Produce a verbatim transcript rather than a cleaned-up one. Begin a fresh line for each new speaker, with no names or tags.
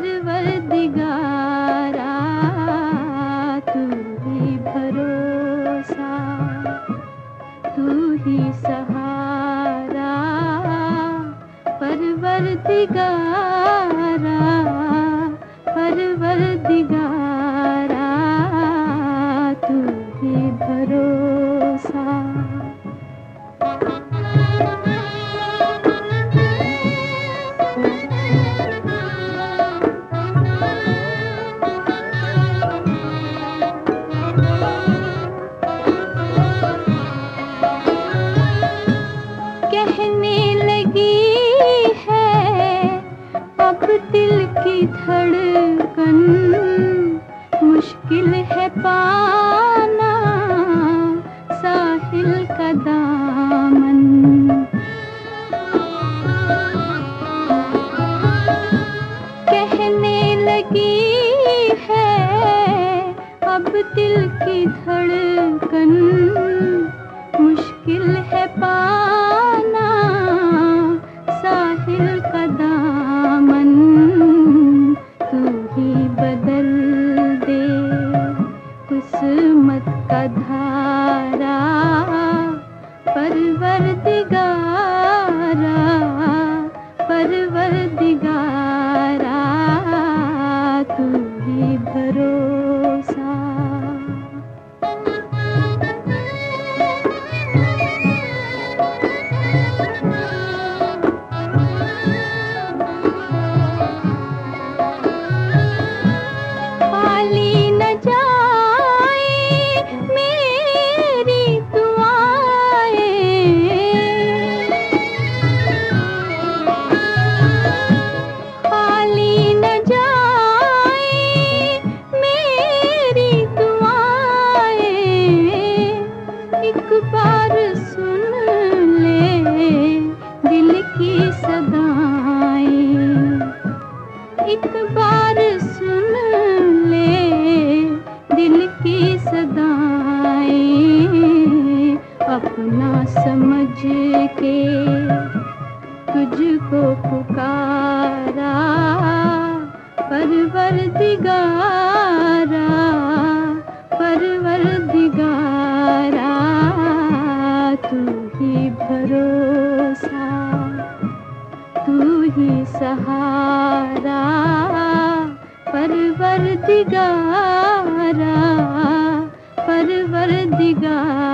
परवरदिगारा तू ही भरोसा, तू ही सहारा, परवरदिगारा परवरदिगारा तू ही भरोसा। कहने लगी है अब दिल की धड़कन, मुश्किल है पाना साहिल का दामन। कहने लगी है अब दिल की धड़कन, मुश्किल है पाना साहिल का दामन। तू ही बदल दे किस्मत का धारा, परवरदिगारा परवरदिगारा तू ही भरोसा। खाली न जाए मेरी दुआएं, खाली न जाए मेरी दुआएं। एक बार सुन ले दिल की सदाएं, एक बार सुन ले दिल की सदाएं। अपना समझ के तुझको पुकारा, परवरदिगारा परवरदिगारा तू ही भरोसा, तू ही सहारा, परवरदिगारा परवरदिगारा